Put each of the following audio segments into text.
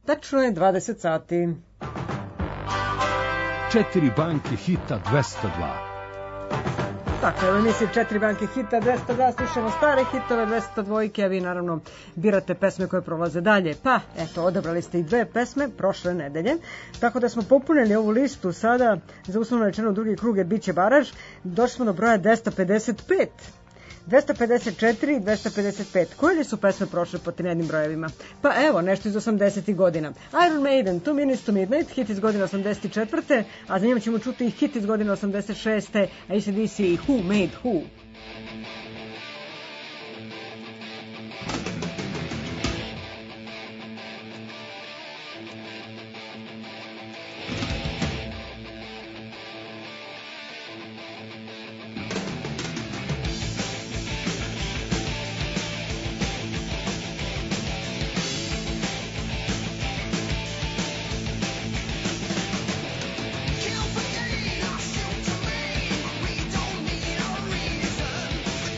Tačno je 20 sati. 4 banke hita 202. Tako, evo emisije 4 banke hita 202, slušamo stare hitove 202, a vi naravno birate pesme koje prolaze dalje. Pa, eto, odabrali ste i 2 pesme prošle nedelje, tako da smo popunili ovu listu sada, za uslovno rečeno drugi krug jer bit će baraž, došli smo do broja 255. 254 i 255. Koje li su pesme prošle po tim jednim brojevima? Pa evo, nešto iz 80. godina. Iron Maiden, 2 Minutes to Midnight, hit iz godine 84. A za njima ćemo čuti i hit iz godine 86. AC/DC i Who Made Who. Kill for gain or shoot to maim. We don't need a reason.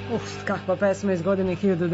Kakva pesma iz godine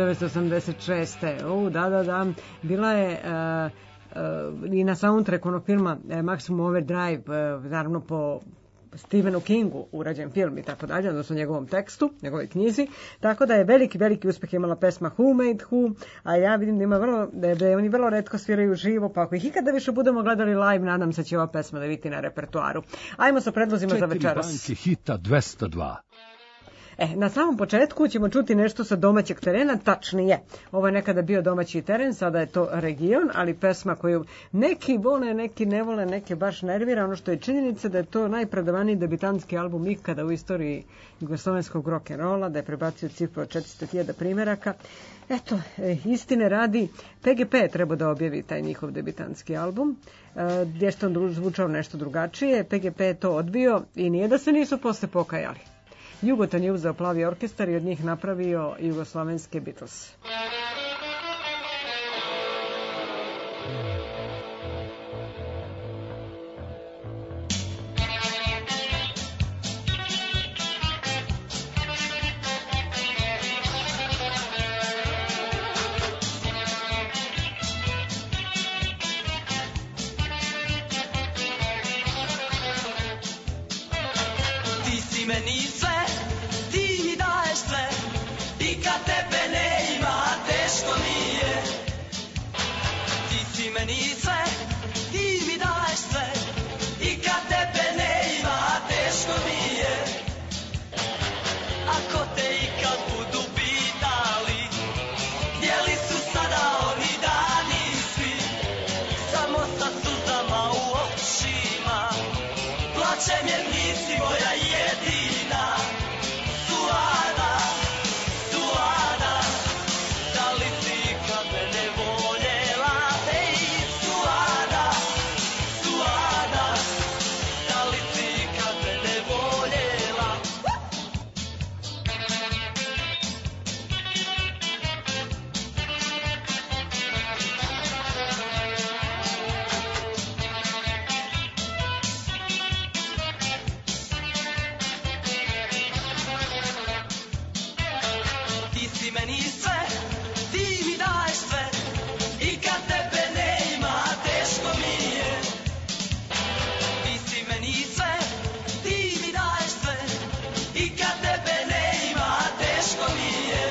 1986. Da. Bila je i na soundtracku onog filma Maximum Overdrive, naravno po Stephenu Kingu urađen film i tako dalje, odnosno njegovom tekstu, njegovoj knjizi, tako da je veliki uspeh imala pesma Who Made Who, a ja vidim da oni vrlo retko sviraju živo, pa ako ih ikada više budemo gledali live, nadam se će ova pesma da biti na repertoaru. Ajmo sa predlozima za večeras. 4 banke hita 202. Na samom početku ćemo čuti nešto sa domaćeg terena, tačnije. Ovo je nekada bio domaći teren, sada je to region, ali pesma koju neki vole, neki ne vole, neke baš nervira. Ono što je činjenica da je to najprodavaniji debitanski album ikada u istoriji jugoslovenskog rock'n'rolla, da je prebacio cifru od 400.000 primjeraka. Eto, istine radi, PGP treba da objavi taj njihov debitanski album, gdje što on zvučao nešto drugačije. PGP je to odbio i nije da se nisu posle pokajali. Jugoton je uzeo Plavi orkestar i od njih napravio jugoslovenske Beatles. Ti si meni sve, ti mi daješ sve, i kad tebe ne ima, teško mi je. Ti si meni sve, ti mi daješ sve, i kad tebe ne ima, teško mi je. Ako te ikad budu pitali, gdje li su sada oni dani svi, samo sa suzama u očima, plačem jer nisi moja jedina. Suada, Suada, da li si ikad mene voljela? Ej, Suada, Suada, da li si ikad mene voljela? Ti si meni sve, ti mi daješ sve, i kad tebe ne ima, teško mi je. Ti si meni sve, ti mi daješ sve, i kad tebe ne ima, teško mi je.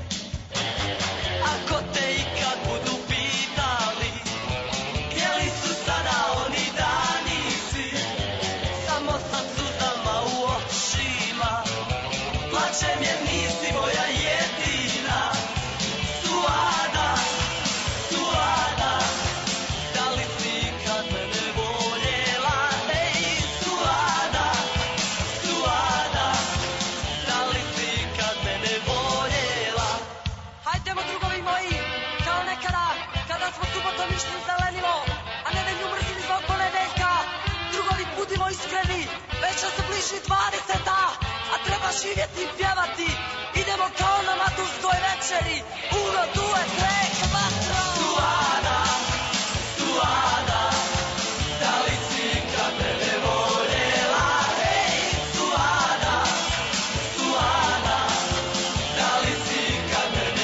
Ako te ikad budu pitali, gdje li su sada oni dani svi, samo sa suzama u očima, plačem jer nisi moja jedina. Suada, Suada, da li si ikad mene voljela? Ej, Suada, Suada, da li si ikad mene voljela? Hajdemo drugovi moji, kao nekada, kada smo subotom išli u zelenilo, a nedelju mrzili zbog ponedeljka. Drugovi, budimo iskreni, već se bliži 20-a, a treba živjeti i pjevati. Idemo kao na maturskoj večeri, 1, 2, 3, 4. Suada, Suada, da li si ikad mene voljela? Ej, Suada, Suada, da li si ikad mene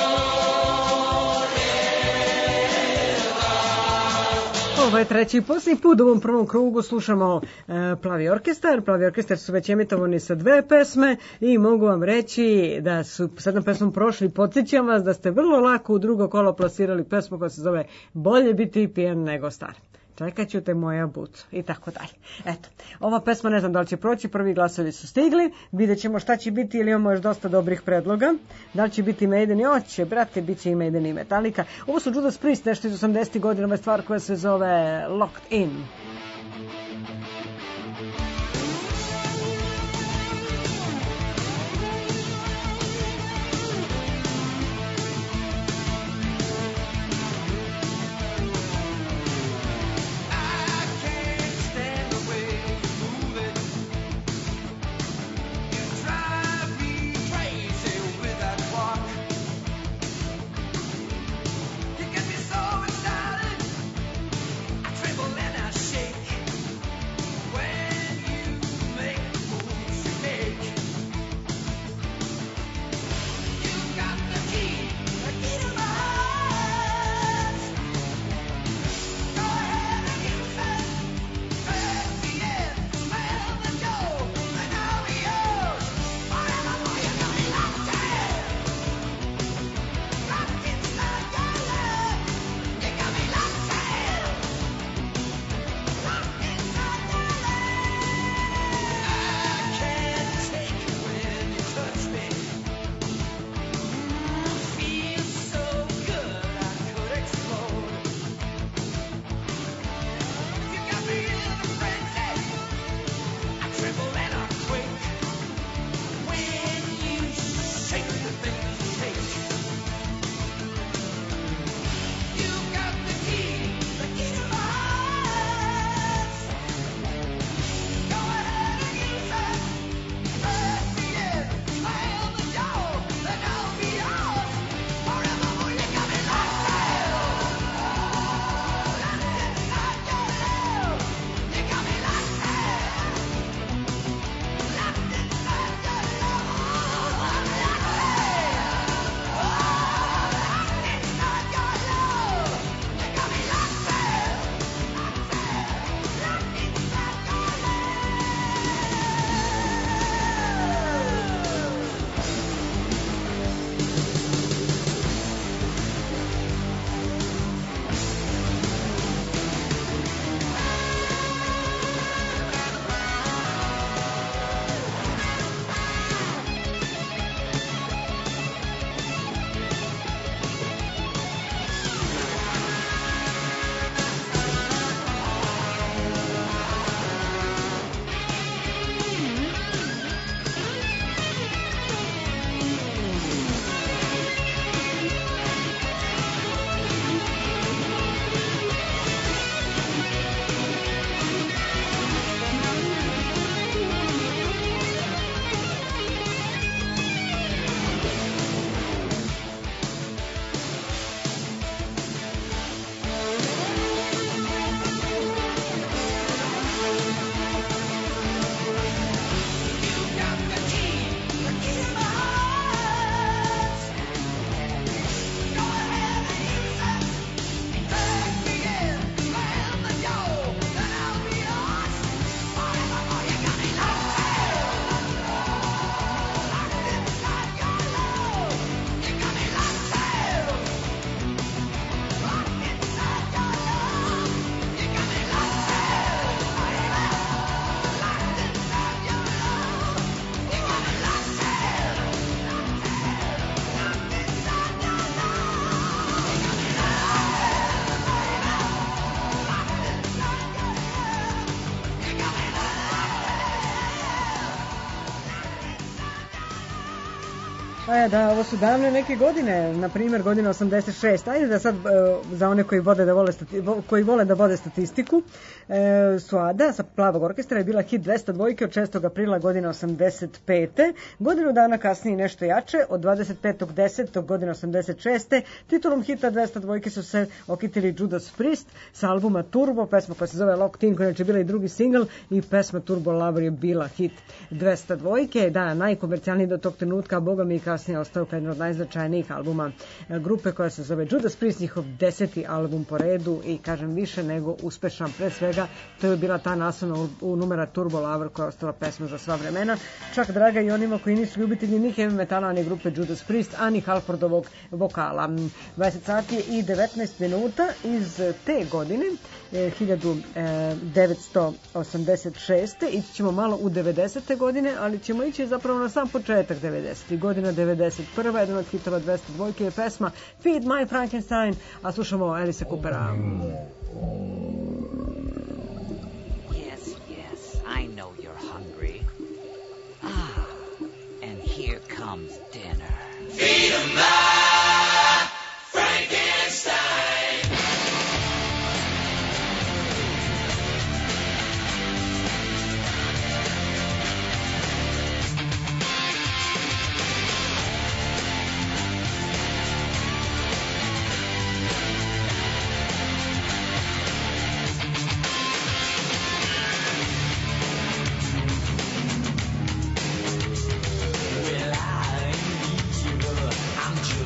voljela? Ovo je treći i posljednji put u ovom prvom krugu slušamo Plavi orkestar. Plavi orkestar su već emitovani sa 2 pesme i mogu vam reći da su s jednom pesmom prošli. Podsjećam vas da ste vrlo lako u drugo kolo plasirali pesmu koja se zove Bolje biti pijan nego star. Čekat ću te moja buco i tako dalje. Eto, ova pesma ne znam da li će proći, prvi glasovi su stigli, vidjet ćemo šta će biti ili imamo još dosta dobrih predloga. Da li će biti Maiden i oće, brate, bit će i Maiden i Metallica. Ovo su Judas Priest, nešto iz 80. godina, ova stvar koja se zove Locked In. You get me so excited, I tremble and I shake. Da, ovo su davne neke godine, na primjer godina 86. Ajde da sad za one koji vole da vode statistiku, Suada sa Plavog orkestra je bila hit 202 od 6. aprila godine 85. Godinu dana kasnije nešto jače, od 25.10. godine 86. Titulom hita 202 su se okitili Judas Priest sa albuma Turbo, pesma koja se zove Locked In, koja je bila i drugi singl, i pesma Turbo Lover je bila hit 202. Da, najkomercijalniji do tog trenutka, a boga mi kasnije ostao kao jedan od najznačajnijih albuma grupe koja se zove Judas Priest, njihov 10. album po redu i kažem više nego uspešan. Pre svega to je bila ta naslovna u numera Turbo Lover koja je ostala pesma za sva vremena, čak draga i onima koji nisu ljubitelji ni heavy metala, ni grupe Judas Priest, ani Halfordovog vokala. 20 sati i 19 minuta iz te godine 1986. Ići ćemo malo u 90. godine, ali ćemo ići zapravo na sam početak 90. godina 91. Jedan od hitova 202 je pesma Feed My Frankenstein, a slušamo Alice Coopera. Yes, I know you're hungry. And here comes dinner. Feed 'em my Frankenstein. Well, I ain't evil. I'm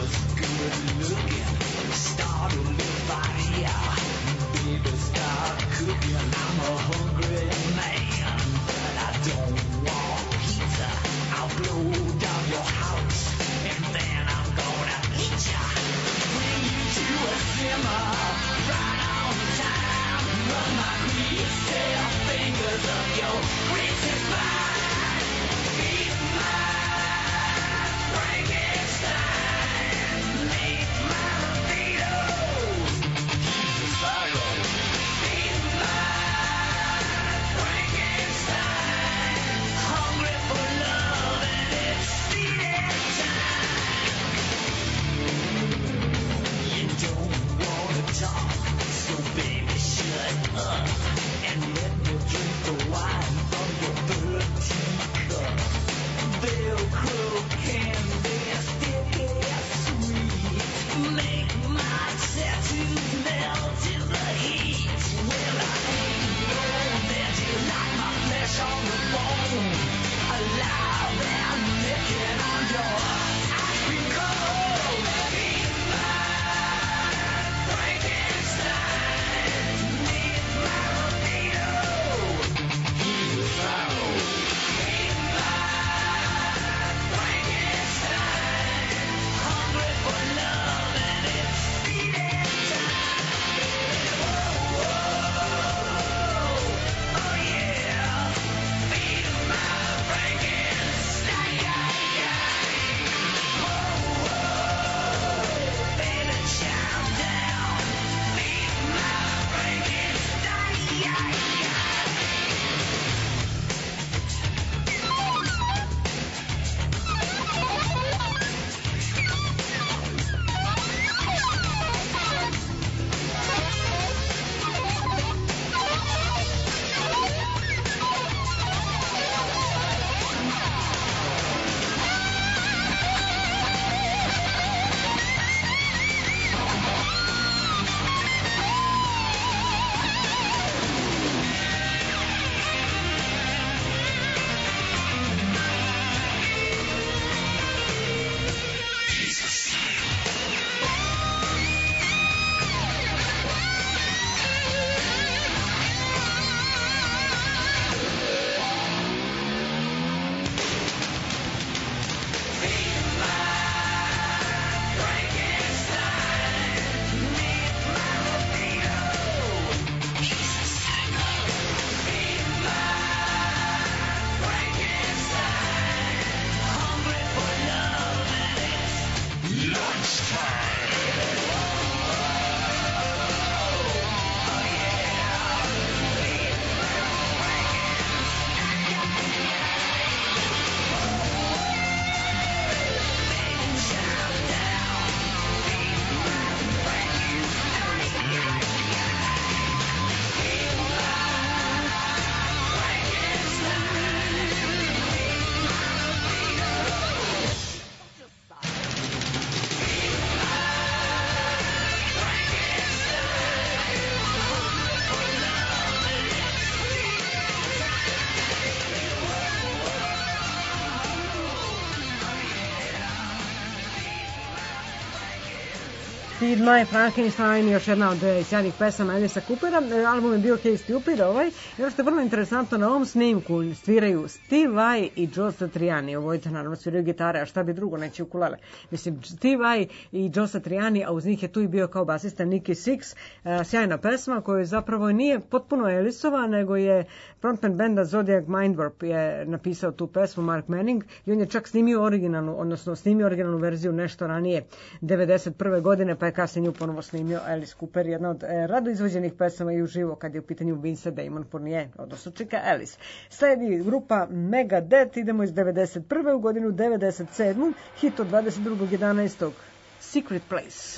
Feed My Frankenstein, još jedna od sjajnih pesama Alisa Coopera. Album je bio Hey Stupid, I ono što je vrlo interesantno, na ovom snimku sviraju Steve Vai i Joe Satriani. Ovojte naravno sviraju gitare, a šta bi drugo, neće ukulele. Mislim, Steve Vai i Joe Satriani, a uz njih je tu i bio kao basista Nicky Six. Sjajna pesma koja zapravo nije potpuno Elisova, nego je frontman benda Zodiac Mindwarp je napisao tu pesmu, Mark Manning, i on je čak snimio originalnu verziju nešto ranije, 91. godine, pa je kasnije nju ponovo snimio Alice Cooper, jedna od rado izvođenih pesama i uživo kad je u pitanju Vince Damon Fournier, odnosno čika Alice. Sledi grupa Megadeth, idemo iz 91. u godinu 97. hit od 22.11. Secret Place.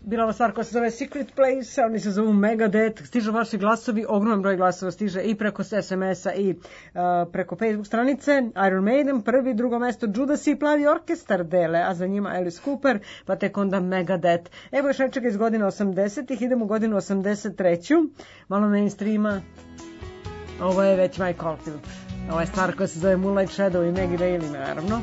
bila ova stvar koja se zove Secret Place, oni se zovu Megadeth, stižu vaši glasovi, ogroman broj glasova stiže i preko SMS-a i preko Facebook stranice. Iron Maiden, prvi, drugo mesto Judas i Plavi orkestar dele, a za njima Alice Cooper, pa tek onda Megadeth. Evo još nečega iz godina 80-ih, idemo u godinu 83. Malo mainstreama, ovo je već Mike Oldfield. Ova je stvar koja se zove Moonlight Shadow i Maggie Daly, naravno.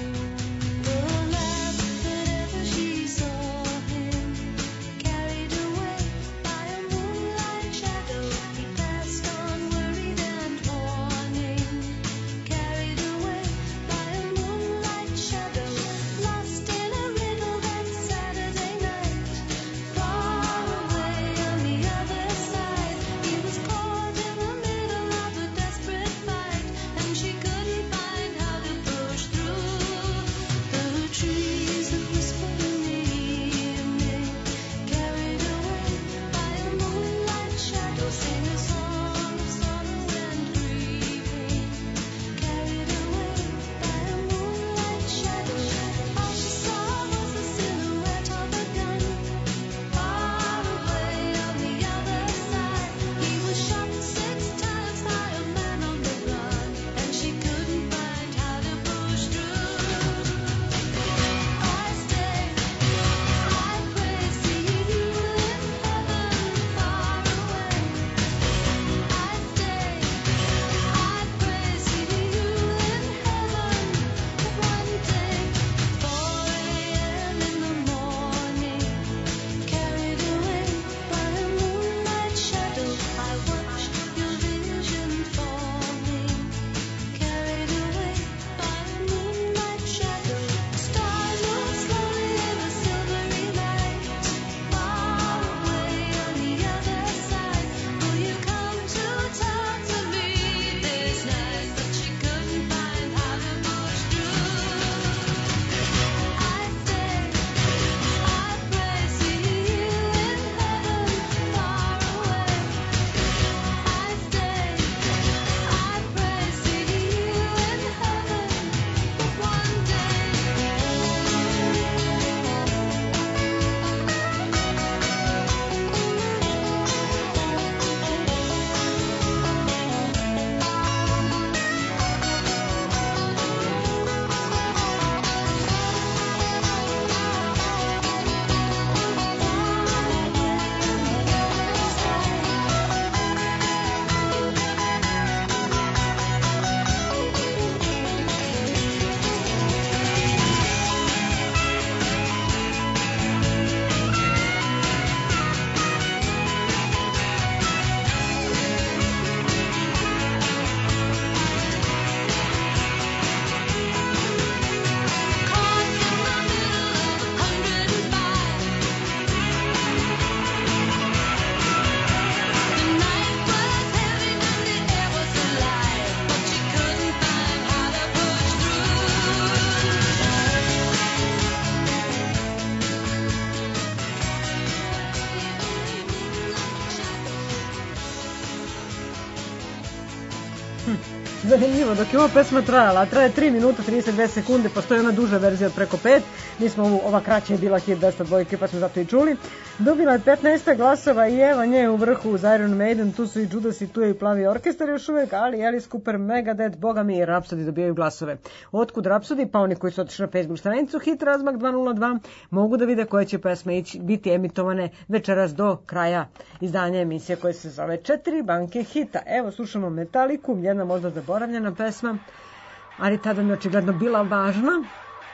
Zanimljivo, dok je ova pesma trajala, a traje 3 minuta 32 sekunde, postoji ona duža verzija od preko 5, mi smo ova kraća je bila hit 202, pa smo zato i čuli. Dobila je 15 glasova i evo nje u vrhu uz Iron Maiden, tu su i Judas i tu je i Plavi orkestar još uvek, ali Alice Cooper, Megadeth, Boga mi i Rhapsody dobijaju glasove. Otkud Rhapsody? Pa oni koji su otišli na Facebook stranicu Hit Razmak 202 mogu da vide koje će pesme biti emitovane večeras do kraja izdanja emisije koje se zove 4 banke hita. Evo slušamo Metaliku, jedna možda zaboravljena pesma, ali tada mi je očigledno bila važna.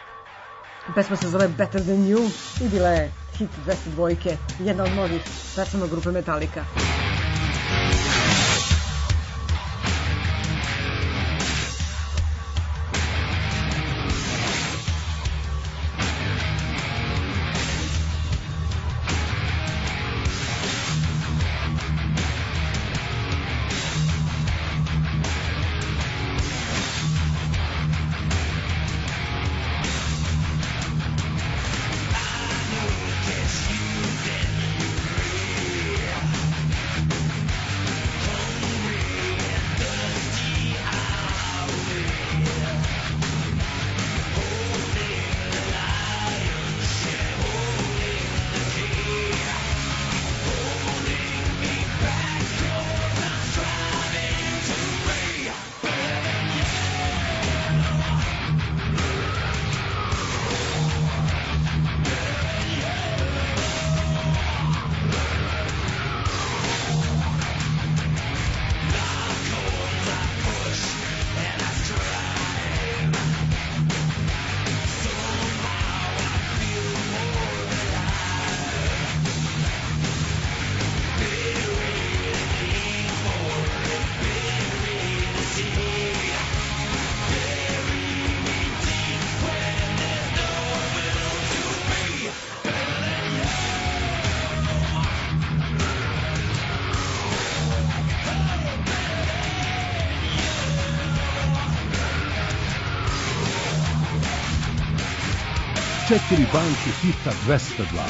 Pesma se zove Better Than You i bila je hit 202, jedna od mnogih pesama grupe Metallica. I 4 banke hita 202.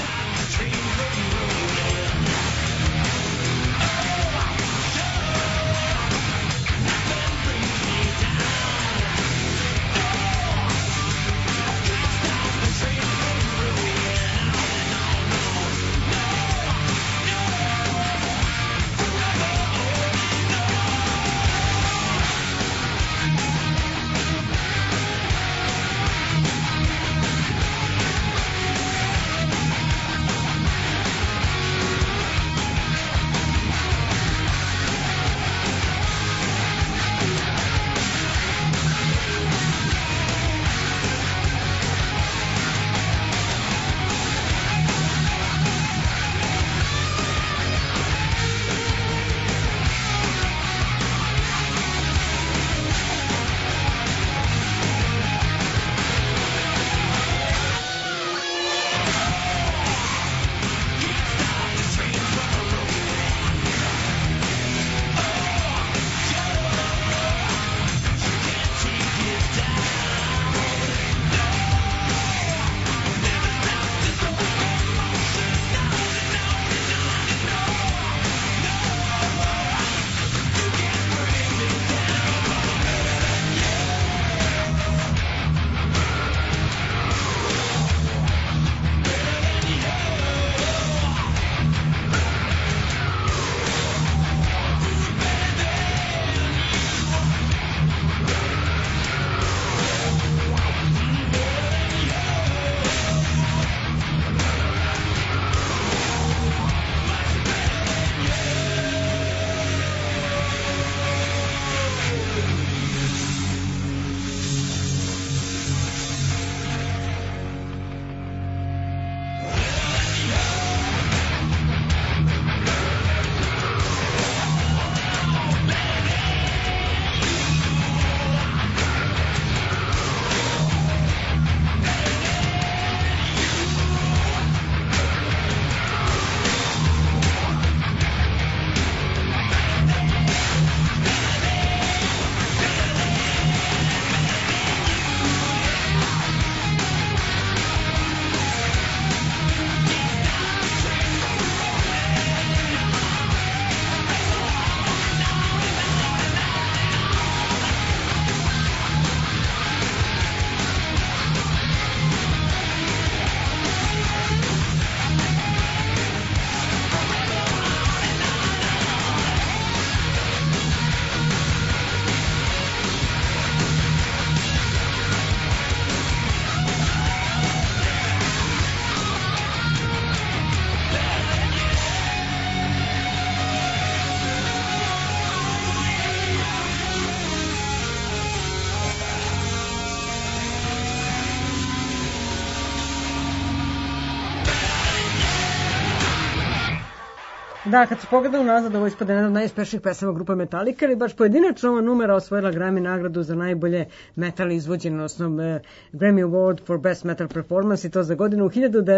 Da, kad se pogleda unazad, ovo ispada jedna od najuspešnijih pesama grupe Metallica, ali baš pojedinačno ova numera osvojila Grammy nagradu za najbolje metal izvođenje, odnosno Grammy Award for Best Metal Performance, i to za godinu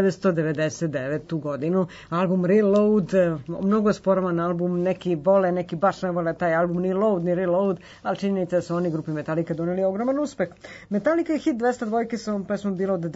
1999. godinu. Album Reload, mnogo sporovan album, neki vole, neki baš ne vole taj album, ni Load, ni Reload, ali činjenica da su oni grupi Metallica doneli ogroman uspeh. Metallica je hit 202 sa ovom pesmom bilo od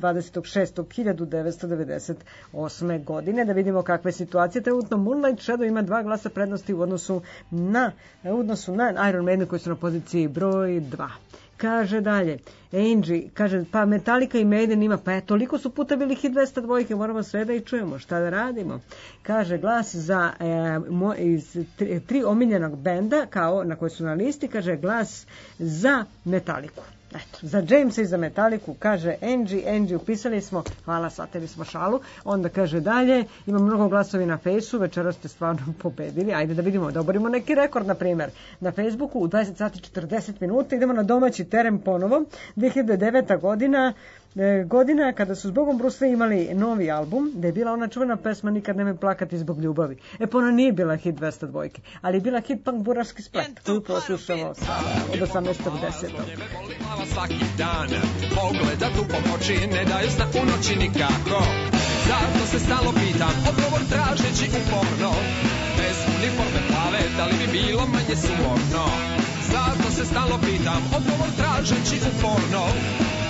26.1998. godine. Da vidimo kakve situacije. Trenutno Moonlight Shadow ima 2 glasa prednosti u odnosu na Iron Maiden koji su na poziciji broj 2. Kaže dalje, Angie, kaže, pa Metallica i Maiden ima, pa toliko su puta bili hit 202, moramo sve da i čujemo, šta da radimo. Kaže, glas za iz 3 omiljenog benda, kao na koji su na listi, kaže, glas za Metallicu. Eto, za Jamesa i za Metallicu, kaže Angie, upisali smo, hvala, shvatili smo šalu. Onda kaže dalje, ima mnogo glasovi na Fejsu, večeras ste stvarno pobedili, ajde da vidimo, da oborimo neki rekord, na primjer, na Facebooku u 20 sati 40 minuta, idemo na domaći teren ponovo, 2009. godina kada su zbogom Bruce Lee imali novi album, da je bila ona čuvena pesma Nikad nemoj plakati zbog ljubavi. Pa ona nije bila hit 202, ali je bila hit punk buraški splet, koju poslušamo od 18.10. Svaki dan pogleda tu pomoći, ne daju znak u noći nikako. Zato se stalno pitam, odgovor tražeći uporno, bez uniforme plave, da li bi bilo manje sumorno? Zato se stalno pitam, odgovor tražeći uporno, bez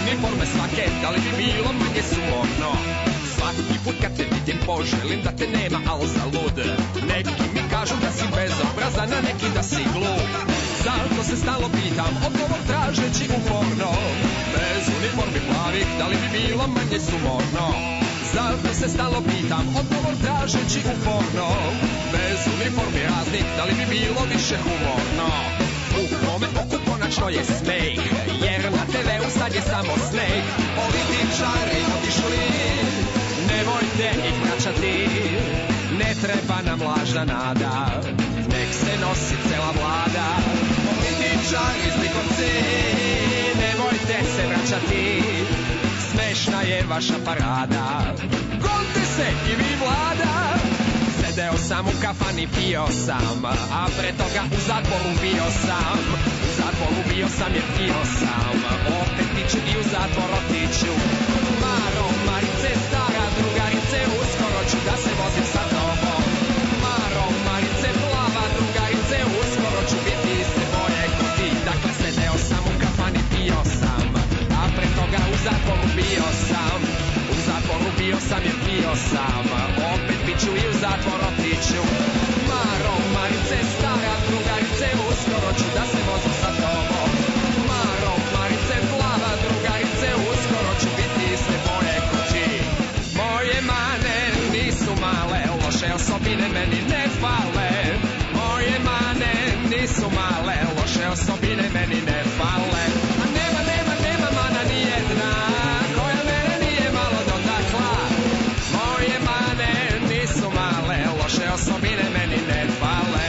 uniforme svake, da li bi bilo manje sumorno? Svaki put kad te vidim poželim da te nema, al zalud. Neki mi kažu da si bezobrazan, a neki da si glup. Zato se stalno pitam, odgovor tražeći uporno. Bez uniformi plavih, da li bi bilo manje sumorno? Zato se stalno pitam, odgovor tražeći uporno. Bez uniformi raznih, da li bi bilo više humorno? U mome oku konačno je smejh, jer na TV-u sad je samo snejh. Političari otišli, nemojte ih vraćati. Ne treba nam lažna nada, nek se nosi cela vlada. Političari zlikovci, nemojte se vraćati. Smešna je vaša parada, gonite se i vi vlada. Sedeo sam u kafani, pio sam, a pre toga u zatvoru bio sam. U zatvoru bio sam jer pio sam, opet piću i u zatvor otiću. Maro, Marice, stara drugarice, uskoro ću da se vozim sa tobom. Maro, Marice, plava drugarice, uskoro ću biti iste boje ko ti. Dakle, sedeo sam u kafani, pio sam, a pre toga u zatvoru bio sam. U zatvoru bio sam jer pio sam, opet piću i u zatvor otiću. Maro, Marice, stara drugarice, uskoro ću da se vozim sa tobom. Maro, Marice, plava drugarice, uskoro ću biti iste boje ko ti. Moje mane nisu male, loše osobine meni ne fale. Moje mane nisu male, loše osobine meni ne fale. A nema mana nijedna, koja mene nije malo dotakla. Moje mane nisu male, loše osobine meni ne fale.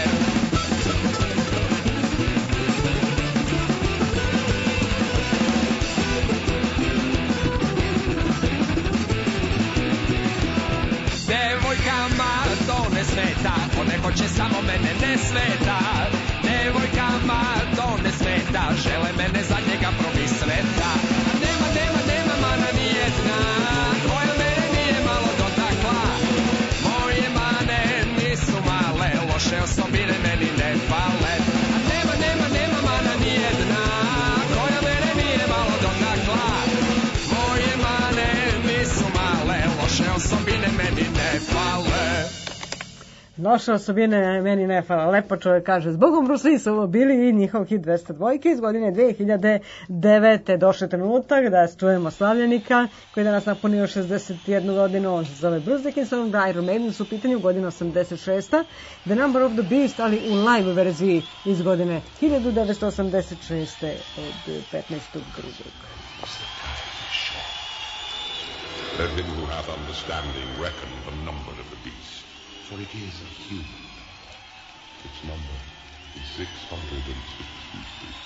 Devojkama to ne smeta, one hoće samo mene, ne sveta. Devojkama to ne smeta, žele mene za njega promisveta. Nema mana nijedna, koja mene nije malo dotakla. Moje mane nisu male, loše osobine meni ne fale. Nema mana nijedna, koja mene nije malo dotakla. Moje mane nisu male, loše osobine meni ne fale. Loše osobine meni ne fala. Lepo čovjek kaže. Zbogom Brusi su ovo bili i njihov hit 202 iz godine 2009. Došao trenutak da čujemo slavljenika koji danas napunio 61 godinu. On se zove Bruce Dickinson, da Iron Maiden su u pitanju godina 86. The Number of the Beast, ali u live verziji iz godine 1986. od 15. drugog. Let him who hath understanding reckon the number of the beast, for it is a human. Its number is 666.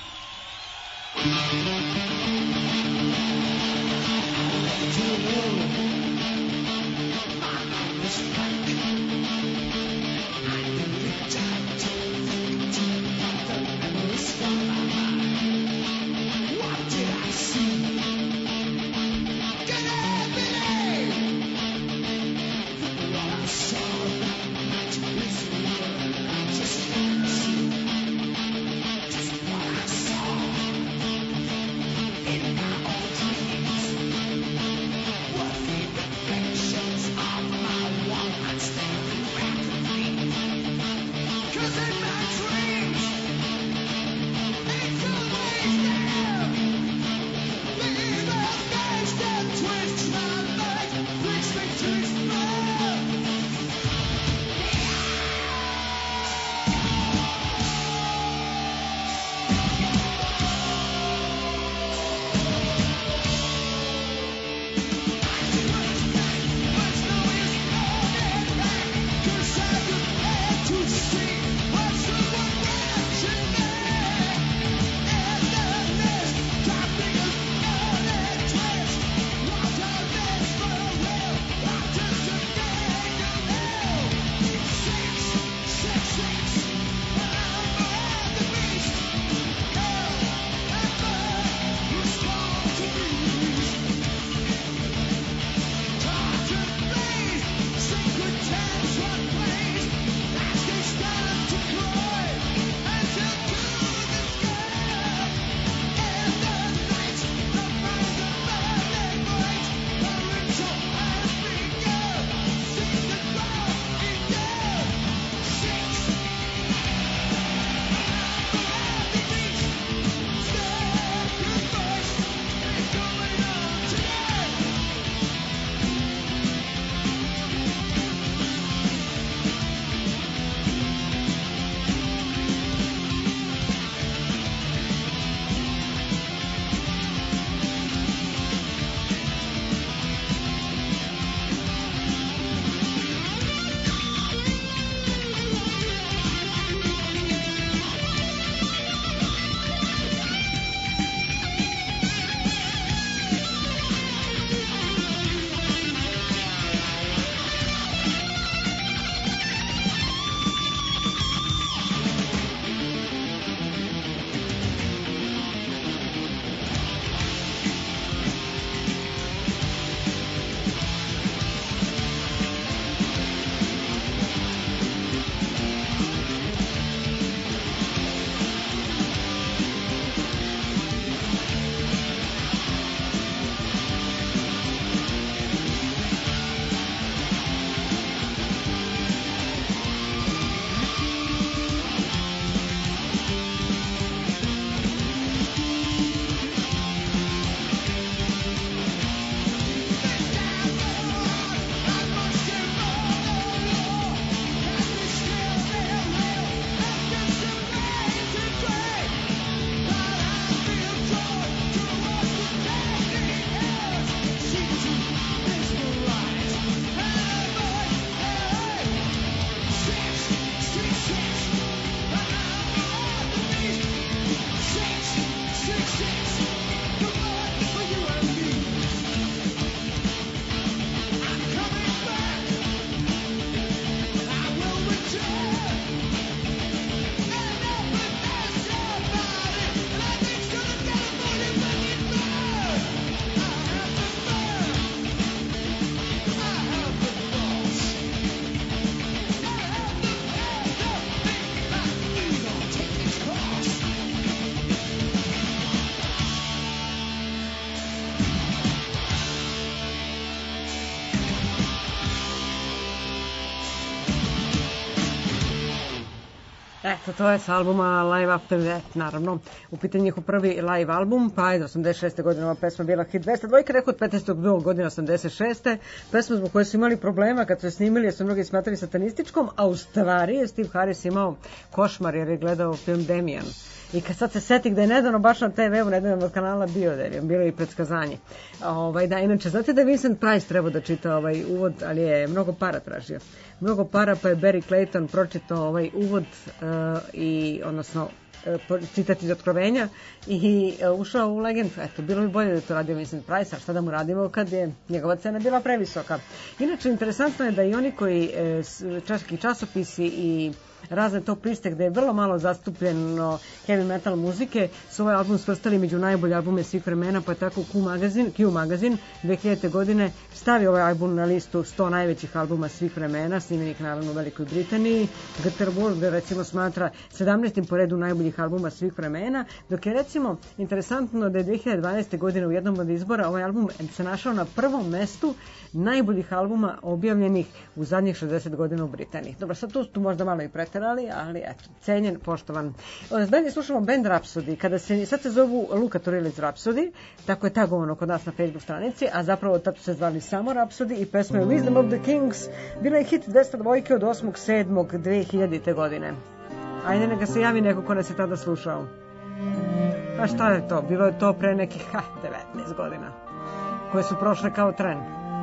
Eto, to je s albuma Live After Death, naravno. U pitanju njihov prvi live album, pa je 86. godine ova pesma bila hit 202, rekao od 15. godina 86. Pesma zbog koje su imali problema kad su je snimili, jer su mnogi smatrali satanističkom, a u stvari je Steve Harris imao košmar jer je gledao film Demian. I kad sad se setih da je nedavno baš na TV-u, nedavno od kanala bilo je i predskazanje. Da, inače, znate da je Vincent Price trebao da čita ovaj uvod, ali je mnogo para tražio. Mnogo para, pa je Barry Clayton pročitao ovaj uvod odnosno citati iz Otkrovenja i ušao u legendu. Eto, bilo bi bolje da to radio Vincent Price, a šta da mu radimo kad je njegova cena bila previsoka. Inače, interesantno je da i oni koji časopisi i razne top liste gde je vrlo malo zastupljeno heavy metal muzike su ovaj album svrstali među najbolje albume svih vremena, pa je tako Q magazin 2000. godine stavio ovaj album na listu 100 najvećih albuma svih vremena, snimljenih naravno u Velikoj Britaniji. Guitar World recimo smatra 17. po redu najboljih albuma svih vremena, dok je recimo interesantno da je 2012. godine u jednom od izbora ovaj album se našao na prvom mestu najboljih albuma objavljenih u zadnjih 60 godina u Britaniji. Dobro, sad tu možda malo i preterali, ali eto, cenjen, poštovan. Dalje slušamo band Rhapsody, sad se zovu Luka Turillic Rhapsody, tako je tagovano kod nas na Facebook stranici, a zapravo tad su se zvali samo Rhapsody i pesma je Wisdom of the Kings, bila je hit 202 od 8.7.2000. godine. Ajde neka se javi neko ko nas je tada slušao. Pa šta je to? Bilo je to pre nekih 19 godina, koje su prošle kao tren.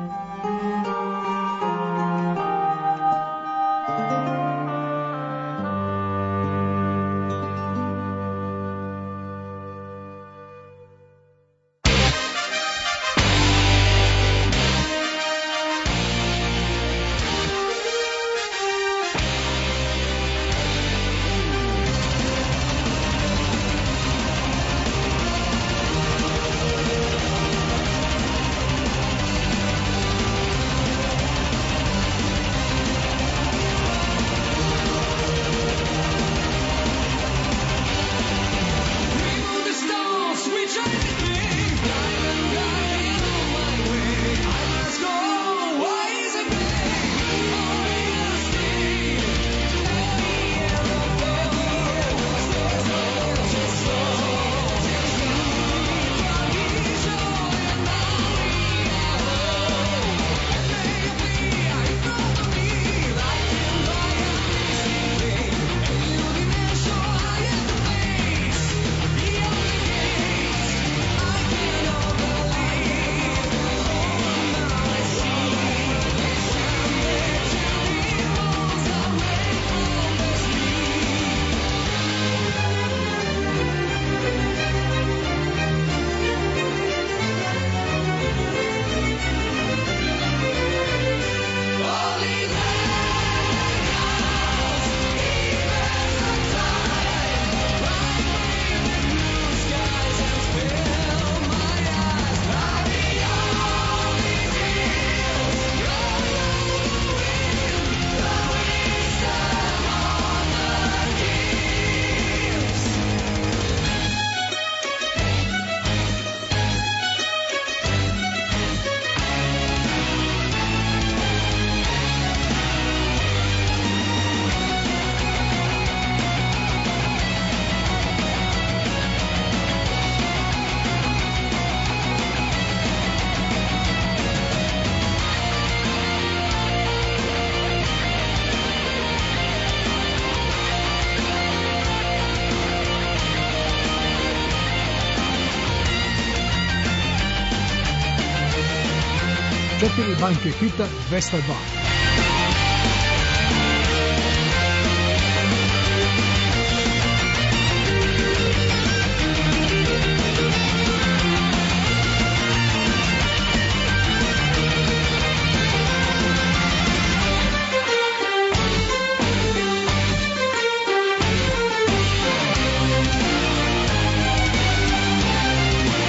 Četiri banke hita 202.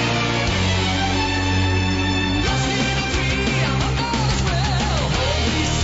Lost in a dream, I'm a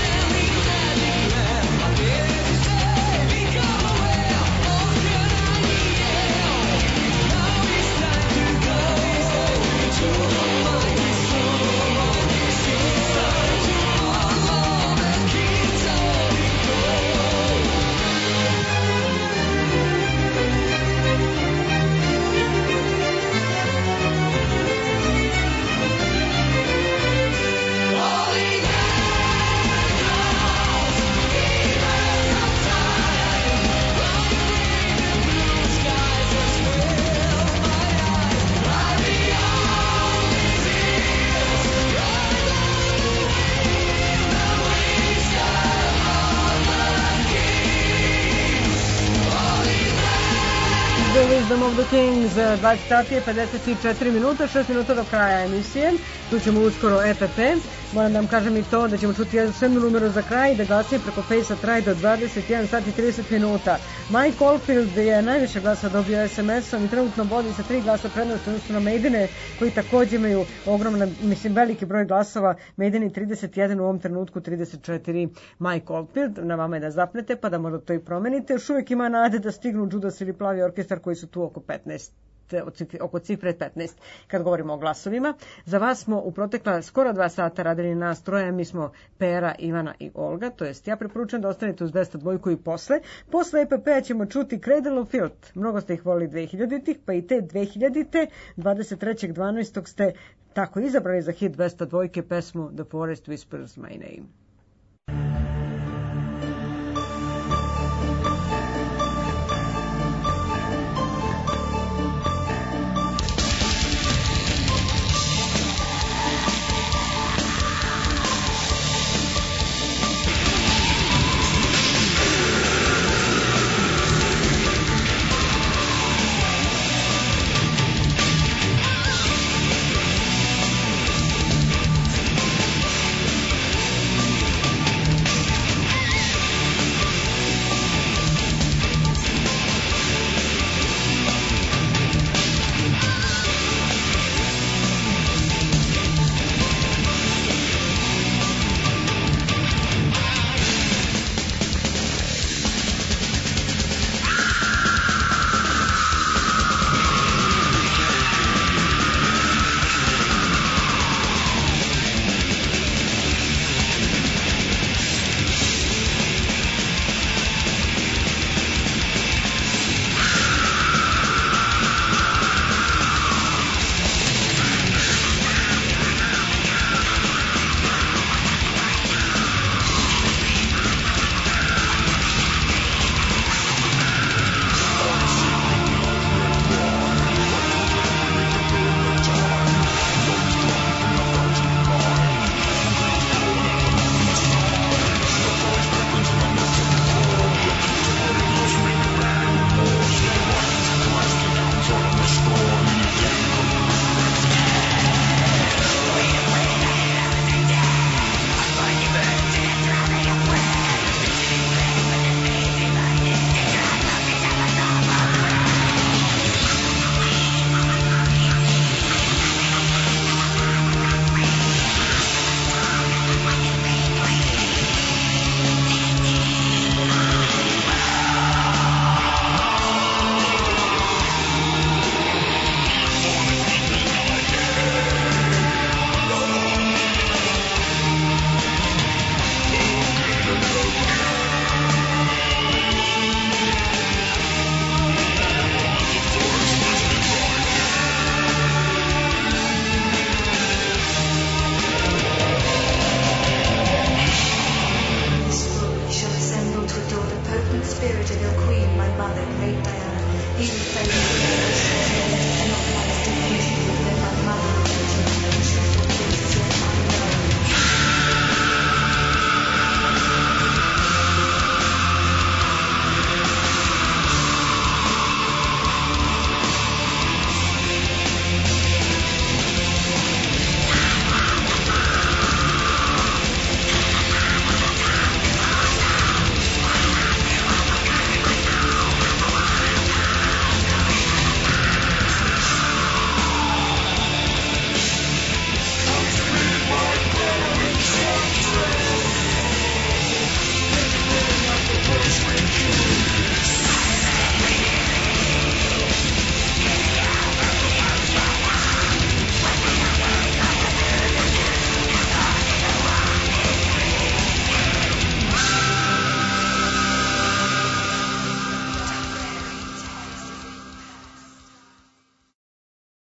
The Wisdom of the Kings, 20 sati je 54 minuta, 6 minuta do kraja emisije. Tu ćemo uskoro EPP. Moram da vam kažem i to da ćemo čuti još jednu numeru za kraj i da glasanje preko Face-a traje do 21 sati i 30 minuta. Mike Oldfield je najviše glasa dobio SMS-om i trenutno vodi sa 3 glasa prednosti odnosno na Maidene koji također imaju ogromna, veliki broj glasova. Maideni 31, u ovom trenutku 34. Mike Oldfield, na vama je da zapnete pa da možda to i promenite. Još uvijek ima nade da stignu Judas ili Plavi orkestar koji su tu oko cifre 15 kad govorimo o glasovima. Za vas smo u protekla skoro 2 sata radili nas troje, mi smo Pera, Ivana i Olga, to jest ja preporučujem da ostanete uz 202 i posle EPP-a ćemo čuti Cradle of Filth, mnogo ste ih volili 2000-ih, pa i te 2000-te 23.12. ste tako izabrali za hit 202 pesmu The Forest Whispers My Name. Spirit of your queen, my mother, great Diana, he who